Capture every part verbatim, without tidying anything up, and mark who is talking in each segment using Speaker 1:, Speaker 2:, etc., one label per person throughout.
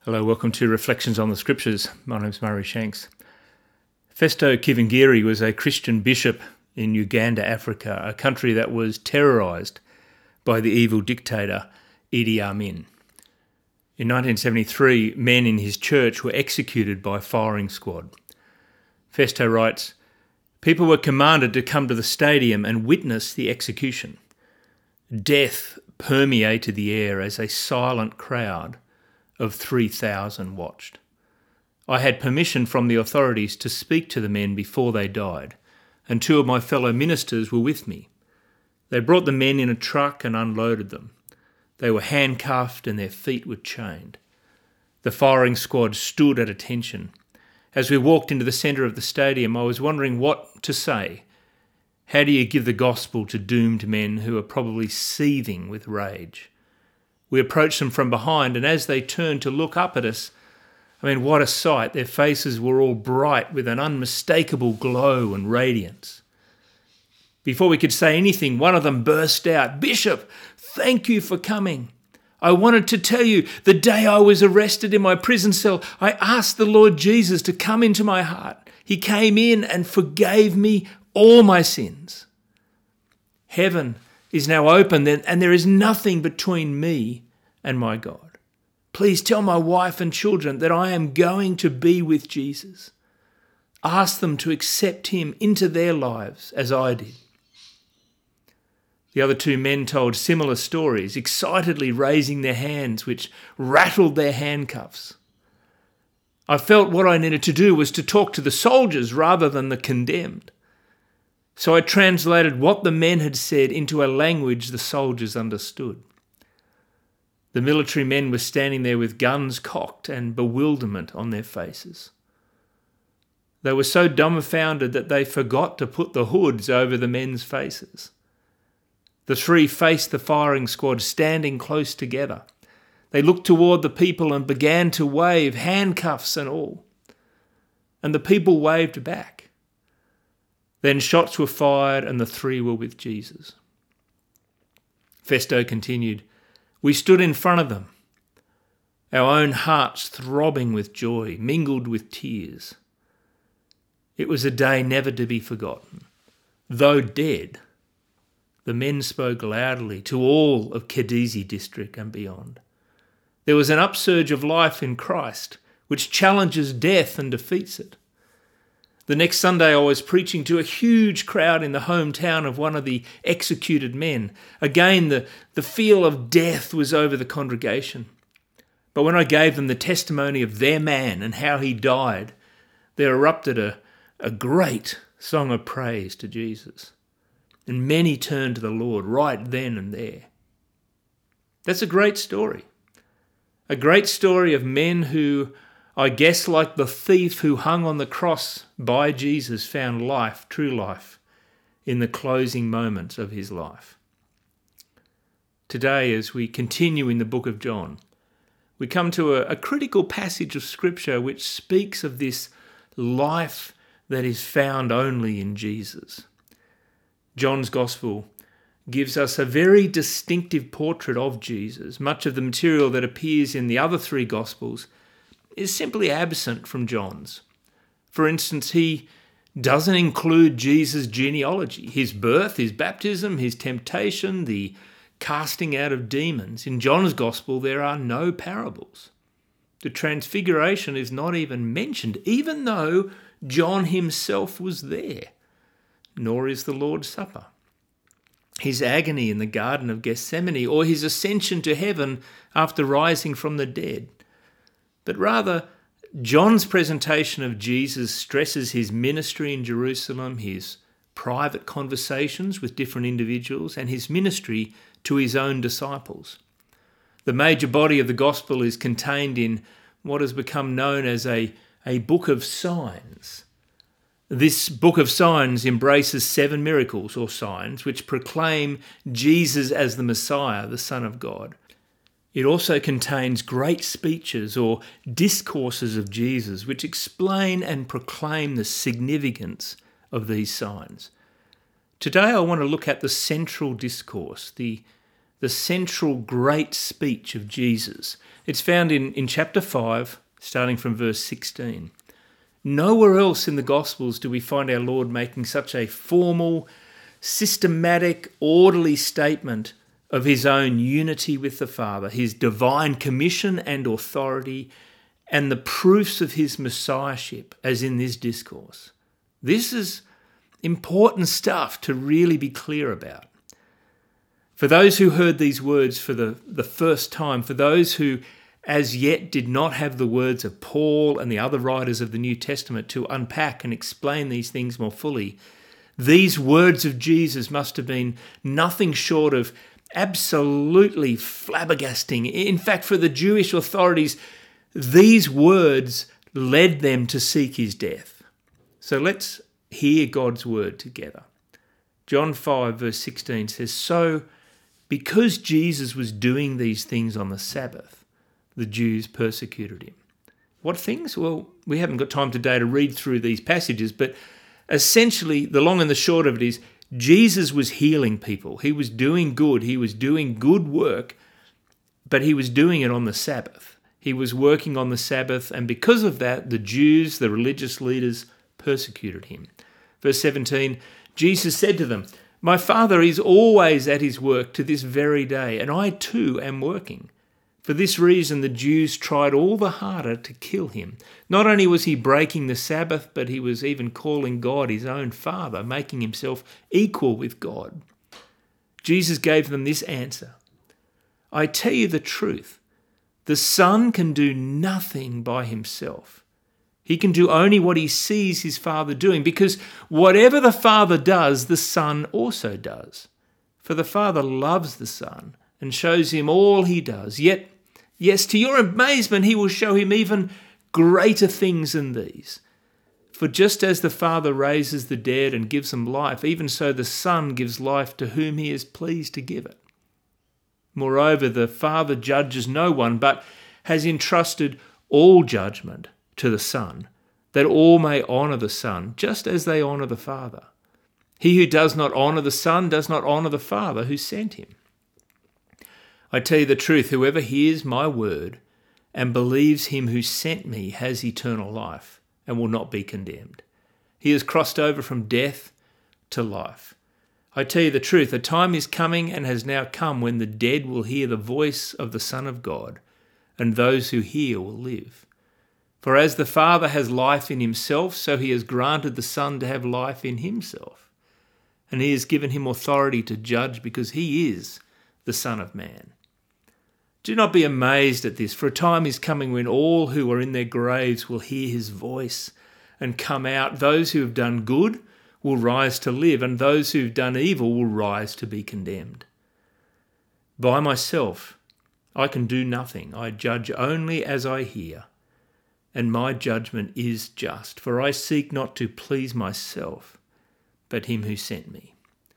Speaker 1: Hello, welcome to Reflections on the Scriptures. My name's Murray Shanks. Festo Kivingiri was a Christian bishop in Uganda, Africa, a country that was terrorised by the evil dictator Idi Amin. In nineteen seventy-three, men in his church were executed by firing squad. Festo writes, "People were commanded to come to the stadium and witness the execution. Death permeated the air as a silent crowd of three thousand watched. I had permission from the authorities to speak to the men before they died, and two of my fellow ministers were with me. They brought the men in a truck and unloaded them. They were handcuffed and their feet were chained. The firing squad stood at attention. As we walked into the centre of the stadium, I was wondering what to say. How do you give the gospel to doomed men who are probably seething with rage? We approached them from behind, and as they turned to look up at us, I mean, what a sight. Their faces were all bright with an unmistakable glow and radiance. Before we could say anything, one of them burst out, 'Bishop, thank you for coming. I wanted to tell you, the day I was arrested in my prison cell, I asked the Lord Jesus to come into my heart. He came in and forgave me all my sins. Heaven is now open, and there is nothing between me and my God. Please tell my wife and children that I am going to be with Jesus. Ask them to accept him into their lives as I did.' The other two men told similar stories, excitedly raising their hands, which rattled their handcuffs. I felt what I needed to do was to talk to the soldiers rather than the condemned. So I translated what the men had said into a language the soldiers understood. The military men were standing there with guns cocked and bewilderment on their faces. They were so dumbfounded that they forgot to put the hoods over the men's faces. The three faced the firing squad standing close together. They looked toward the people and began to wave, handcuffs and all. And the people waved back. Then shots were fired and the three were with Jesus." Festo continued, "We stood in front of them, our own hearts throbbing with joy, mingled with tears. It was a day never to be forgotten. Though dead, the men spoke loudly to all of Kedizi district and beyond. There was an upsurge of life in Christ, which challenges death and defeats it. The next Sunday I was preaching to a huge crowd in the hometown of one of the executed men. Again, the, the feel of death was over the congregation. But when I gave them the testimony of their man and how he died, there erupted a, a great song of praise to Jesus. And many turned to the Lord right then and there. That's a great story. A great story of men who, I guess like the thief who hung on the cross by Jesus, found life, true life, in the closing moments of his life. Today, as we continue in the book of John, we come to a, a critical passage of Scripture which speaks of this life that is found only in Jesus. John's Gospel gives us a very distinctive portrait of Jesus. Much of the material that appears in the other three Gospels is simply absent from John's. For instance, he doesn't include Jesus' genealogy, his birth, his baptism, his temptation, the casting out of demons. In John's Gospel, there are no parables. The Transfiguration is not even mentioned, even though John himself was there. Nor is the Lord's Supper, his agony in the Garden of Gethsemane, or his ascension to heaven after rising from the dead. But rather, John's presentation of Jesus stresses his ministry in Jerusalem, his private conversations with different individuals, and his ministry to his own disciples. The major body of the gospel is contained in what has become known as a, a book of signs. This book of signs embraces seven miracles or signs which proclaim Jesus as the Messiah, the Son of God. It also contains great speeches or discourses of Jesus which explain and proclaim the significance of these signs. Today I want to look at the central discourse, the, the central great speech of Jesus. It's found in, in chapter five, starting from verse sixteen. Nowhere else in the Gospels do we find our Lord making such a formal, systematic, orderly statement of his own unity with the Father, his divine commission and authority, and the proofs of his messiahship as in this discourse. This is important stuff to really be clear about. For those who heard these words for the, the first time, for those who as yet did not have the words of Paul and the other writers of the New Testament to unpack and explain these things more fully, these words of Jesus must have been nothing short of absolutely flabbergasting. In fact, for the Jewish authorities, these words led them to seek his death. So let's hear God's word together. John five verse sixteen says, "So because Jesus was doing these things on the Sabbath, the Jews persecuted him." What things? Well, we haven't got time today to read through these passages, but essentially the long and the short of it is Jesus was healing people. He was doing good. He was doing good work, but he was doing it on the Sabbath. He was working on the Sabbath, and because of that, the Jews, the religious leaders, persecuted him. Verse seventeen, Jesus said to them, "My Father is always at his work to this very day, and I too am working." For this reason, the Jews tried all the harder to kill him. Not only was he breaking the Sabbath, but he was even calling God his own Father, making himself equal with God. Jesus gave them this answer: "I tell you the truth, the Son can do nothing by himself. He can do only what he sees his Father doing, because whatever the Father does, the Son also does. For the Father loves the Son and shows him all he does. Yet, yes, to your amazement, he will show him even greater things than these. For just as the Father raises the dead and gives them life, even so the Son gives life to whom he is pleased to give it. Moreover, the Father judges no one, but has entrusted all judgment to the Son, that all may honour the Son, just as they honour the Father. He who does not honour the Son does not honour the Father who sent him. I tell you the truth, whoever hears my word and believes him who sent me has eternal life and will not be condemned. He has crossed over from death to life. I tell you the truth, a time is coming and has now come when the dead will hear the voice of the Son of God, and those who hear will live. For as the Father has life in himself, so he has granted the Son to have life in himself. And he has given him authority to judge, because he is the Son of Man. Do not be amazed at this, for a time is coming when all who are in their graves will hear his voice and come out. Those who have done good will rise to live, and those who have done evil will rise to be condemned. By myself I can do nothing. I judge only as I hear, and my judgment is just, for I seek not to please myself, but him who sent me."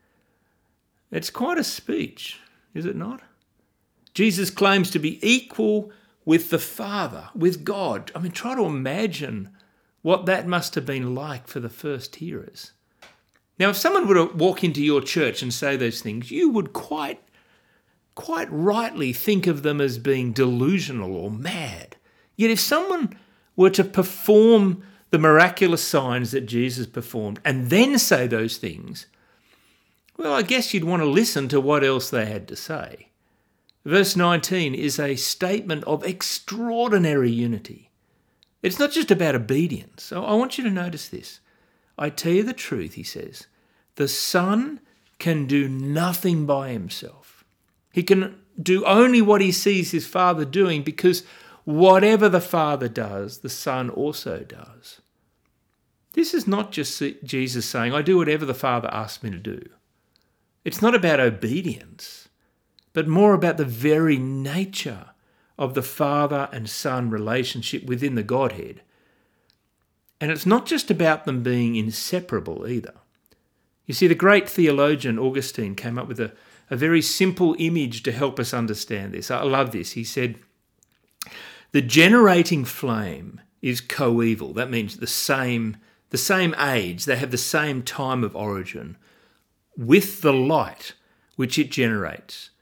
Speaker 1: It's quite a speech, is it not? Jesus claims to be equal with the Father, with God. I mean, try to imagine what that must have been like for the first hearers. Now, if someone were to walk into your church and say those things, you would quite, quite rightly think of them as being delusional or mad. Yet if someone were to perform the miraculous signs that Jesus performed and then say those things, well, I guess you'd want to listen to what else they had to say. Verse nineteen is a statement of extraordinary unity. It's not just about obedience. So I want you to notice this. I tell you the truth, he says, the Son can do nothing by himself. He can do only what he sees his Father doing, because whatever the Father does, the Son also does. This is not just Jesus saying, I do whatever the Father asks me to do. It's not about obedience, but more about the very nature of the Father and Son relationship within the Godhead. And it's not just about them being inseparable either. You see, the great theologian Augustine came up with a, a very simple image to help us understand this. I love this. He said, the generating flame is coeval. That means the same, the same age. They have the same time of origin with the light which it generates.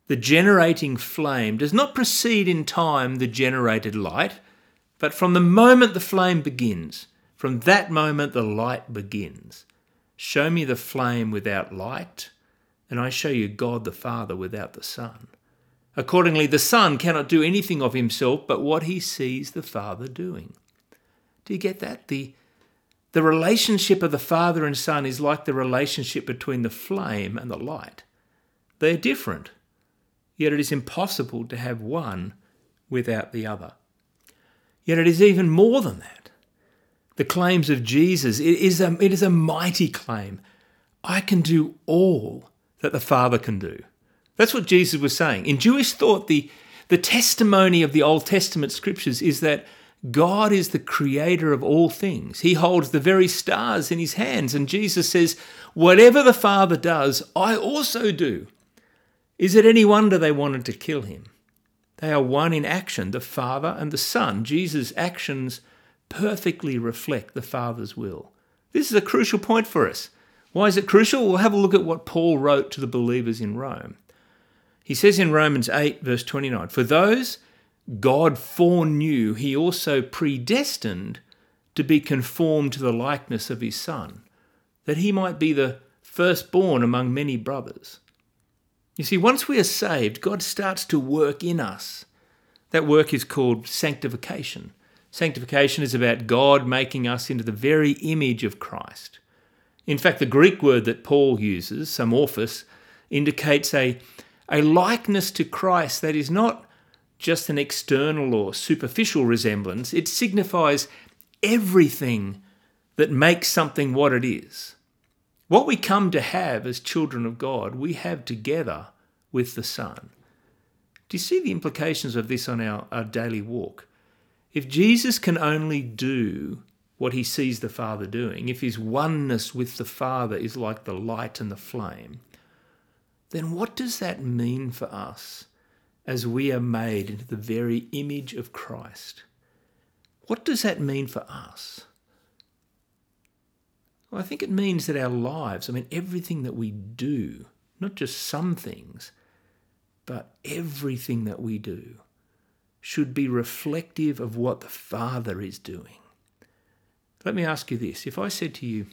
Speaker 1: The generating flame does not precede in time the generated light, but from the moment the flame begins, from that moment the light begins. Show me the flame without light, and I show you God the Father without the Son. Accordingly, the Son cannot do anything of himself but what he sees the Father doing. Do you get that? The, the relationship of the Father and Son is like the relationship between the flame and the light. They are different, yet it is impossible to have one without the other. Yet it is even more than that. The claims of Jesus, it is a, it is a mighty claim. I can do all that the Father can do. That's what Jesus was saying. In Jewish thought, the, the testimony of the Old Testament scriptures is that God is the creator of all things. He holds the very stars in his hands. And Jesus says, whatever the Father does, I also do. Is it any wonder they wanted to kill him? They are one in action, the Father and the Son. Jesus' actions perfectly reflect the Father's will. This is a crucial point for us. Why is it crucial? We'll have a look at what Paul wrote to the believers in Rome. He says in Romans eight, verse twenty-nine, for those God foreknew, he also predestined to be conformed to the likeness of his Son, that he might be the firstborn among many brothers. You see, once we are saved, God starts to work in us. That work is called sanctification. Sanctification is about God making us into the very image of Christ. In fact, the Greek word that Paul uses, samorphos, indicates a, a likeness to Christ that is not just an external or superficial resemblance. It signifies everything that makes something what it is. What we come to have as children of God, we have together with the Son. Do you see the implications of this on our, our daily walk? If Jesus can only do what he sees the Father doing, if his oneness with the Father is like the light and the flame, then what does that mean for us as we are made into the very image of Christ? What does that mean for us? Well, I think it means that our lives, I mean, everything that we do, not just some things, but everything that we do, should be reflective of what the Father is doing. Let me ask you this. If I said to you,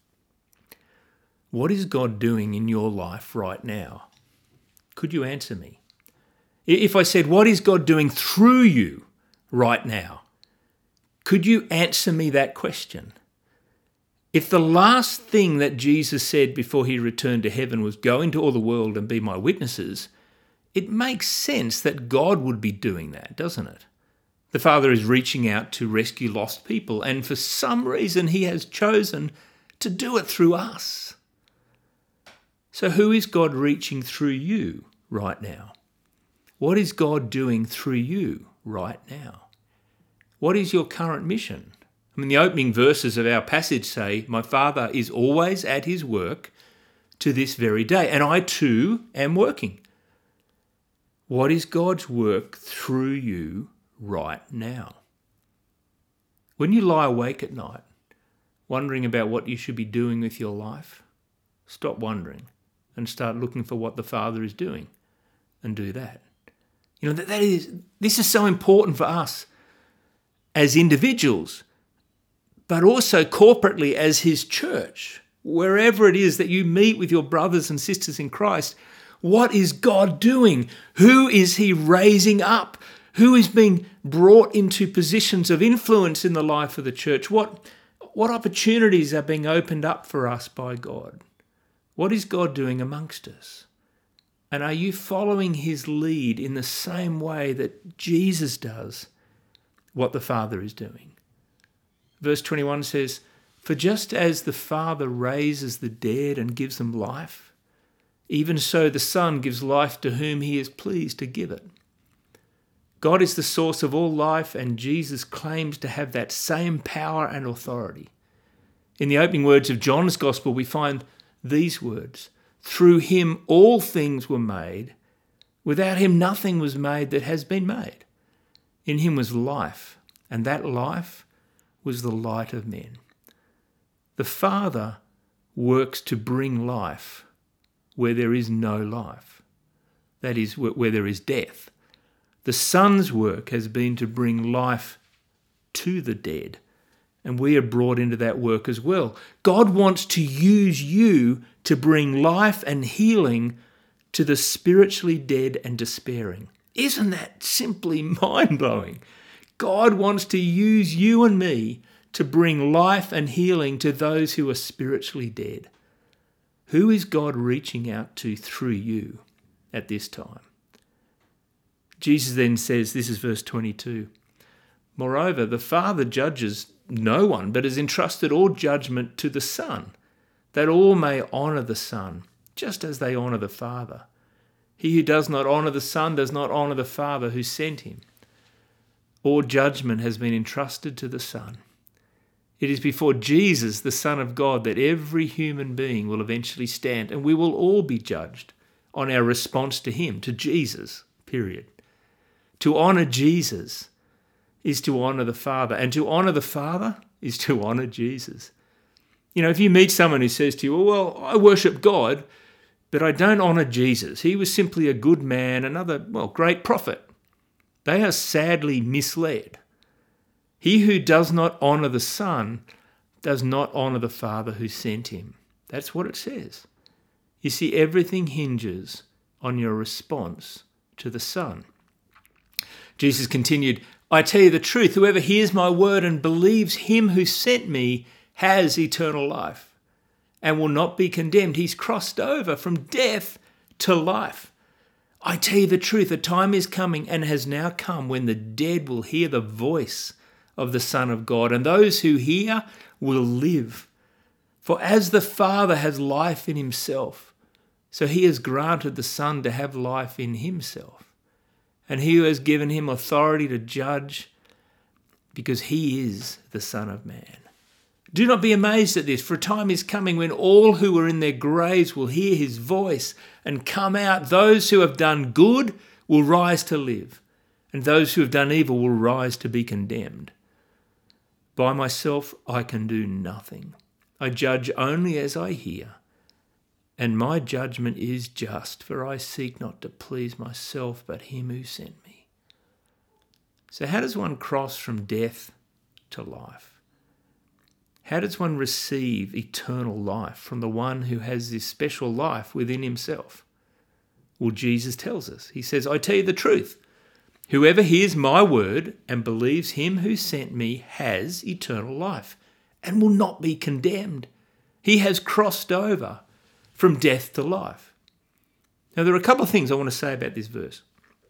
Speaker 1: what is God doing in your life right now? Could you answer me? If I said, what is God doing through you right now? Could you answer me that question? If the last thing that Jesus said before he returned to heaven was go into all the world and be my witnesses, it makes sense that God would be doing that, doesn't it? The Father is reaching out to rescue lost people, and for some reason he has chosen to do it through us. So who is God reaching through you right now? What is God doing through you right now? What is your current mission? I mean, the opening verses of our passage say, my Father is always at his work to this very day, and I too am working. What is God's work through you right now? When you lie awake at night, wondering about what you should be doing with your life, stop wondering and start looking for what the Father is doing and do that. You know, that, that is, this is so important for us as individuals, but also corporately as his church. Wherever it is that you meet with your brothers and sisters in Christ, what is God doing? Who is he raising up? Who is being brought into positions of influence in the life of the church? What, what opportunities are being opened up for us by God? What is God doing amongst us? And are you following his lead in the same way that Jesus does what the Father is doing? Verse twenty-one says, for just as the Father raises the dead and gives them life, even so the Son gives life to whom he is pleased to give it. God is the source of all life, and Jesus claims to have that same power and authority. In the opening words of John's Gospel, we find these words, through him all things were made. Without him nothing was made that has been made. In him was life, and that life was the light of men. The Father works to bring life where there is no life. that is, where there is death. The Son's work has been to bring life to the dead, and we are brought into that work as well. God wants to use you to bring life and healing to the spiritually dead and despairing. Isn't that simply mind-blowing? God wants to use you and me to bring life and healing to those who are spiritually dead. Who is God reaching out to through you at this time? Jesus then says, this is verse twenty-two, moreover, the Father judges no one, but has entrusted all judgment to the Son, that all may honour the Son, just as they honour the Father. He who does not honour the Son does not honour the Father who sent him. All judgment has been entrusted to the Son. It is before Jesus, the Son of God, that every human being will eventually stand, and we will all be judged on our response to him, to Jesus, period. To honour Jesus is to honour the Father, and to honour the Father is to honour Jesus. You know, if you meet someone who says to you, oh, well, I worship God, but I don't honour Jesus. He was simply a good man, another, well, great prophet. They are sadly misled. He who does not honour the Son does not honour the Father who sent him. That's what it says. You see, everything hinges on your response to the Son. Jesus continued, I tell you the truth, whoever hears my word and believes him who sent me has eternal life and will not be condemned. He's crossed over from death to life. I tell you the truth, a time is coming and has now come when the dead will hear the voice of the Son of God, and those who hear will live. For as the Father has life in himself, so he has granted the Son to have life in himself. And he who has given him authority to judge, because he is the Son of Man. Do not be amazed at this, for a time is coming when all who are in their graves will hear his voice and come out. Those who have done good will rise to live, and those who have done evil will rise to be condemned. By myself I can do nothing. I judge only as I hear, and my judgment is just, for I seek not to please myself, but him who sent me. So how does one cross from death to life? How does one receive eternal life from the one who has this special life within himself? Well, Jesus tells us. He says, I tell you the truth. Whoever hears my word and believes him who sent me has eternal life and will not be condemned. He has crossed over from death to life. Now, there are a couple of things I want to say about this verse.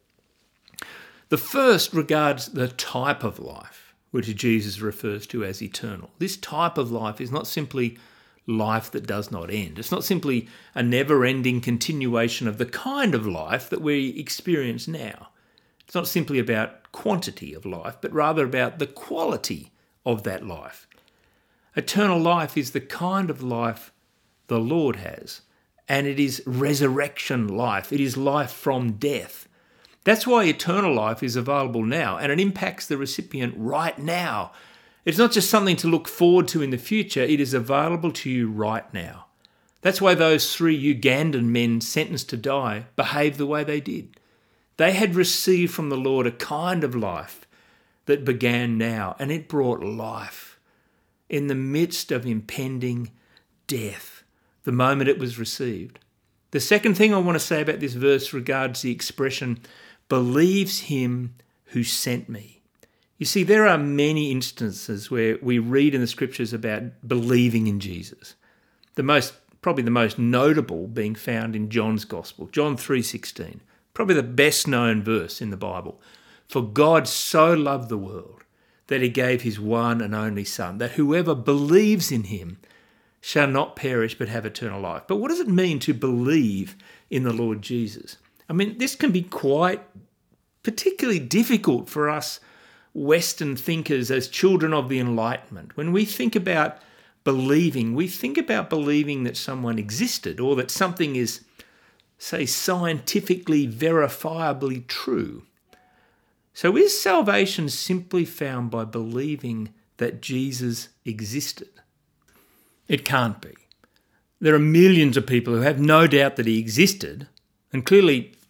Speaker 1: The first regards the type of life, which Jesus refers to as eternal. This type of life is not simply life that does not end. It's not simply a never-ending continuation of the kind of life that we experience now. It's not simply about quantity of life, but rather about the quality of that life. Eternal life is the kind of life the Lord has, and it is resurrection life. It is life from death. That's why eternal life is available now, and it impacts the recipient right now. It's not just something to look forward to in the future, it is available to you right now. That's why those three Ugandan men sentenced to die behaved the way they did. They had received from the Lord a kind of life that began now, and it brought life in the midst of impending death the moment it was received. The second thing I want to say about this verse regards the expression, believes him who sent me. You see, there are many instances where we read in the scriptures about believing in Jesus. The most, probably the most notable being found in John's Gospel, John three sixteen, probably the best known verse in the Bible. For God so loved the world that he gave his one and only Son, that whoever believes in him shall not perish but have eternal life. But what does it mean to believe in the Lord Jesus? I mean, this can be quite particularly difficult for us Western thinkers as children of the Enlightenment. When we think about believing, we think about believing that someone existed or that something is, say, scientifically verifiably true. So is salvation simply found by believing that Jesus existed? It can't be. There are millions of people who have no doubt that he existed, and clearly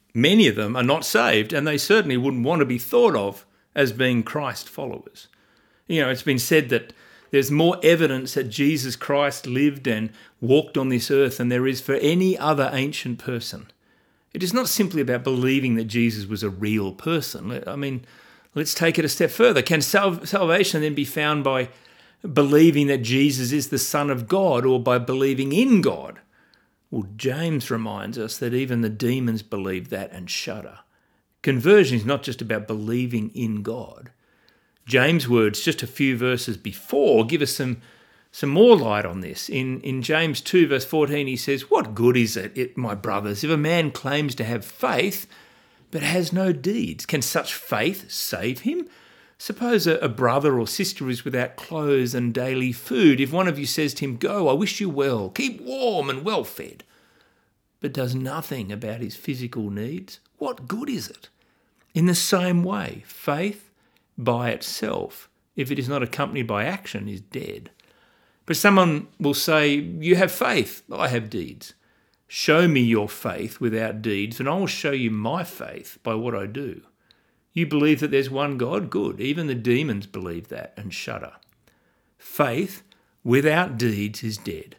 Speaker 1: many of them are not saved, and they certainly wouldn't want to be thought of as being Christ followers. You know, it's been said that there's more evidence that Jesus Christ lived and walked on this earth than there is for any other ancient person. It is not simply about believing that Jesus was a real person. I mean, let's take it a step further. Can sal- salvation then be found by believing that Jesus is the Son of God or by believing in God? Well, James reminds us that even the demons believe that and shudder. Conversion is not just about believing in God. James' words just a few verses before give us some, some more light on this. In, in James two verse fourteen, he says, "What good is it, it, my brothers, if a man claims to have faith but has no deeds? Can such faith save him? Suppose a, a brother or sister is without clothes and daily food. If one of you says to him, 'Go, I wish you well, keep warm and well fed,' but does nothing about his physical needs, what good is it? In the same way, faith by itself, if it is not accompanied by action, is dead. But someone will say, 'You have faith, I have deeds. Show me your faith without deeds, and I will show you my faith by what I do.' You believe that there's one God? Good. Even the demons believe that and shudder. Faith without deeds is dead.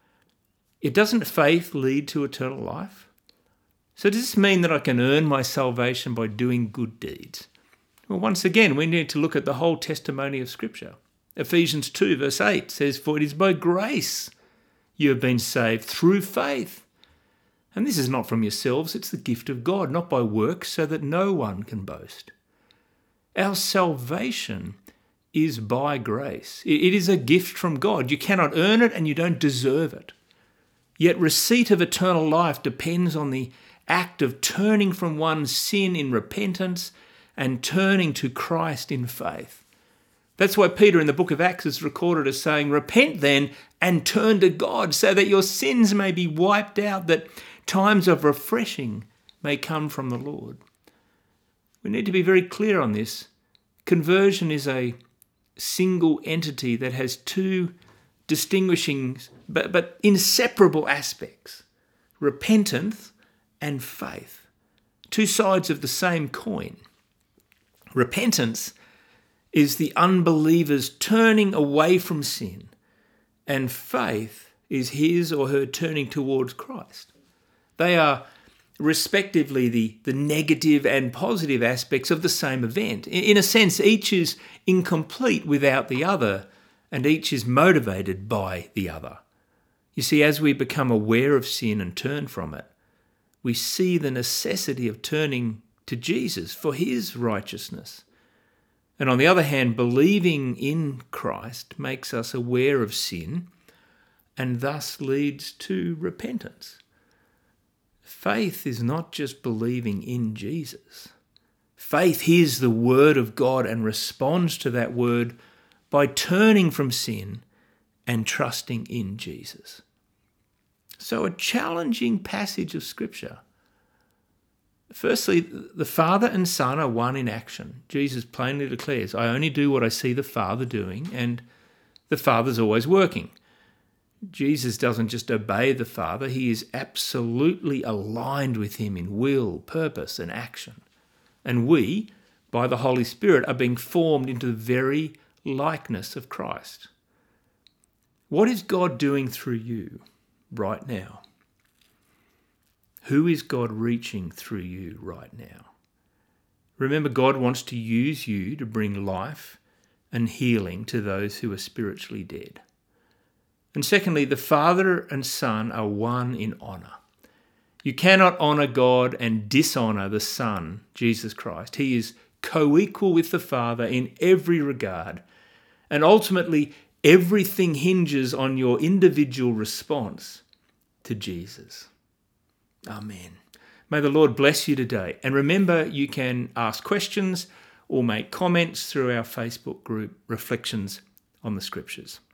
Speaker 1: It doesn't faith lead to eternal life? So does this mean that I can earn my salvation by doing good deeds? Well, once again, we need to look at the whole testimony of Scripture. Ephesians two verse eight says, "For it is by grace you have been saved through faith. And this is not from yourselves, it's the gift of God, not by works, so that no one can boast." Our salvation is by grace. It is a gift from God. You cannot earn it and you don't deserve it. Yet receipt of eternal life depends on the act of turning from one's sin in repentance and turning to Christ in faith. That's why Peter in the book of Acts is recorded as saying, "Repent then and turn to God so that your sins may be wiped out, that times of refreshing may come from the Lord." We need to be very clear on this. Conversion is a single entity that has two distinguishing but, but inseparable aspects: repentance and faith. Two sides of the same coin. Repentance is the unbeliever's turning away from sin, and faith is his or her turning towards Christ. They are respectively the, the negative and positive aspects of the same event. In a sense, each is incomplete without the other, and each is motivated by the other. You see, as we become aware of sin and turn from it, we see the necessity of turning to Jesus for his righteousness. And on the other hand, believing in Christ makes us aware of sin and thus leads to repentance. Faith is not just believing in Jesus. Faith hears the word of God and responds to that word by turning from sin and trusting in Jesus. So a challenging passage of Scripture. Firstly, the Father and Son are one in action. Jesus plainly declares, "I only do what I see the Father doing," and the Father's always working. Jesus doesn't just obey the Father, he is absolutely aligned with him in will, purpose, and action. And we, by the Holy Spirit, are being formed into the very likeness of Christ. What is God doing through you right now? Who is God reaching through you right now? Remember, God wants to use you to bring life and healing to those who are spiritually dead. And secondly, the Father and Son are one in honour. You cannot honour God and dishonour the Son, Jesus Christ. He is co-equal with the Father in every regard. And ultimately, everything hinges on your individual response to Jesus. Amen. May the Lord bless you today. And remember, you can ask questions or make comments through our Facebook group, Reflections on the Scriptures.